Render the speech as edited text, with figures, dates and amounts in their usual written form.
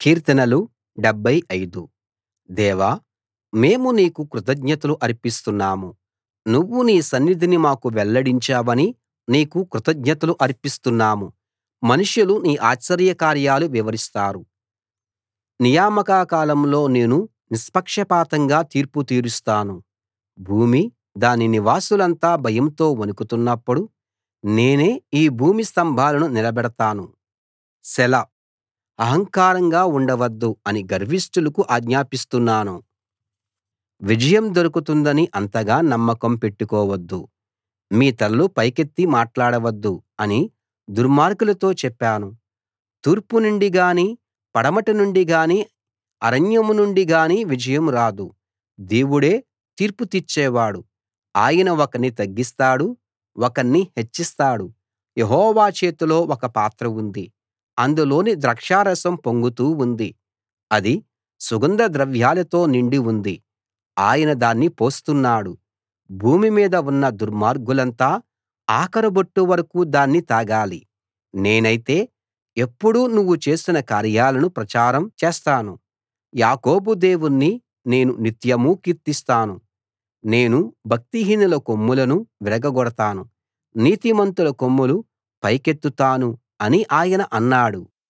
కీర్తనలు 75 దేవా మేము నీకు కృతజ్ఞతలు అర్పిస్తున్నాము నువ్వు నీ సన్నిధిని మాకు వెల్లడించావని నీకు కృతజ్ఞతలు అర్పిస్తున్నాము మనుషులు నీ ఆశ్చర్యకార్యాలు వివరిస్తారు నియామక కాలంలో నేను నిష్పక్షపాతంగా తీర్పు తీరుస్తాను భూమి దాని నివాసులంతా భయంతో వణుకుతున్నప్పుడు నేనే ఈ భూమి స్తంభాలను నిలబెడతాను సెలా అహంకారంగా ఉండవద్దు అని గర్విష్ఠులకు ఆజ్ఞాపిస్తున్నాను విజయం దొరుకుతుందని అంతగా నమ్మకం పెట్టుకోవద్దు మీ తలలు పైకెత్తి మాట్లాడవద్దు అని దుర్మార్గులతో చెప్పాను తూర్పు నుండి గానీ పడమటి నుండి గానీ అరణ్యం నుండి గానీ విజయం రాదు దేవుడే తీర్పు తీర్చేవాడు ఆయన ఒకణ్ణి తగ్గిస్తాడు ఒకణ్ణి హెచ్చిస్తాడు యెహోవా చేతిలో ఒక పాత్ర ఉంది అందులోని ద్రాక్షారసం పొంగుతూ ఉంది అది సుగంధ ద్రవ్యాలతో నిండి ఉంది ఆయన దాన్ని పోస్తున్నాడు భూమి మీద ఉన్న దుర్మార్గులంతా ఆఖరు బొట్టు వరకూ దాన్ని తాగాలి నేనైతే ఎప్పుడూ నువ్వు చేసిన కార్యాలను ప్రచారం చేస్తాను యాకోబు దేవుణ్ణి నేను నిత్యమూ కీర్తిస్తాను నేను భక్తిహీనుల కొమ్ములను విరగగొడతాను నీతిమంతుల కొమ్ములు పైకెత్తుతాను అని ఆయన అన్నాడు